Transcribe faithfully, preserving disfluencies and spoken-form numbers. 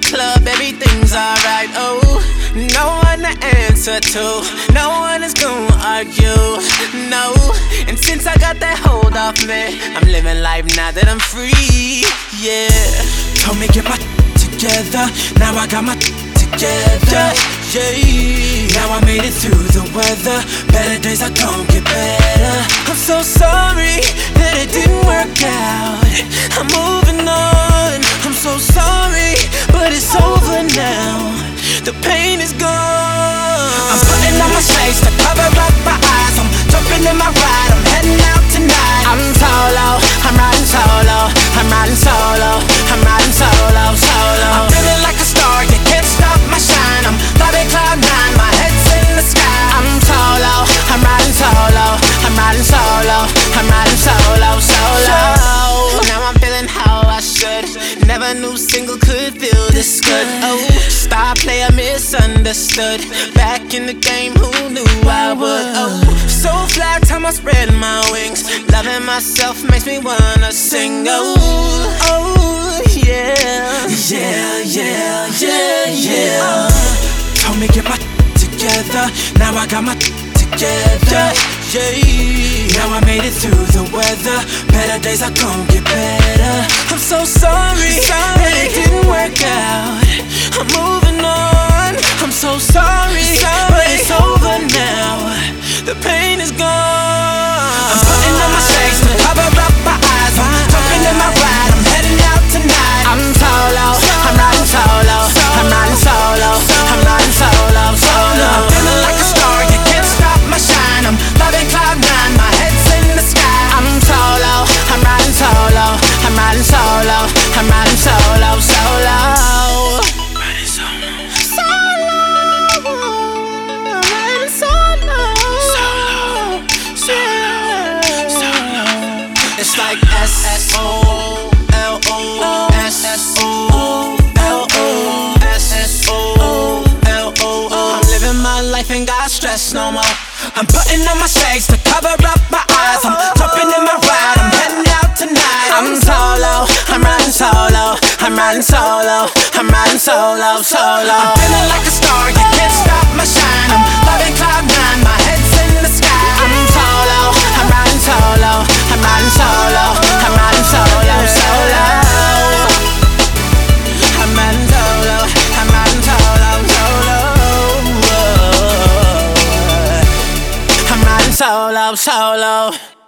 club, everything's alright. Oh, no one to answer to, no one is gonna argue. No, and since I got that hold off me, I'm living life now that I'm free. Yeah, told me get my together, now I got my together. Yeah, now I made it through the weather. Better days are gon' get better. I'm so sorry that it didn't work out. I'm moving on. I'm so sorry, but it's over now. The pain is gone. I'm putting on my shades to cover up my eyes. I'm jumping in my ride, I'm heading out tonight. I'm solo, I'm riding solo, I'm riding solo, I'm riding solo, solo. I'm feeling like a star, you can't stop my shine. I'm flying cloud nine, my head's in the sky. I'm solo, I'm riding solo, I'm riding solo, I'm riding solo, solo. Now I'm feeling how I should. Never knew single could feel this good. Oh, star player misunderstood. Back in the game, who knew I would? Oh, so fly, time I spread my wings. Loving myself makes me wanna sing. Oh, oh, yeah. Yeah, yeah, yeah, yeah. Told me get my together, now I got my together. Yeah, now I made it through the weather. Better days are gon' get better. I'm so sorry, sorry that it didn't work out. I'm moving on. I'm so sorry, sorry, but it's over now. The pain is gone. I'm putting on my shades to cover up my eyes. I'm jumping in my ride, I'm heading out tonight. I'm solo, I'm riding solo, I'm riding solo, I'm riding solo, solo. I'm feeling like a star, you can't stop my shine. I'm flying cloud nine, my head's in the sky. I'm solo, I'm riding solo, I'm riding solo, I'm riding solo, solo. Riding solo, solo, I'm riding solo, solo, solo, solo. It's like S S O L O S S O L O S S O L O. I'm living my life, ain't got stress no more. I'm putting on my shades to cover up my eyes. I'm jumping in my ride, I'm heading out tonight. I'm solo, I'm riding solo, I'm riding solo, I'm riding solo, solo. I'm feeling like a star, you can't stop my shine. I'm flying cloud nine, my head's in the sky. I'm solo, I'm riding solo, I'm riding solo, I'm riding solo, solo. I'm riding solo, I'm riding solo, solo. I'm riding solo, solo.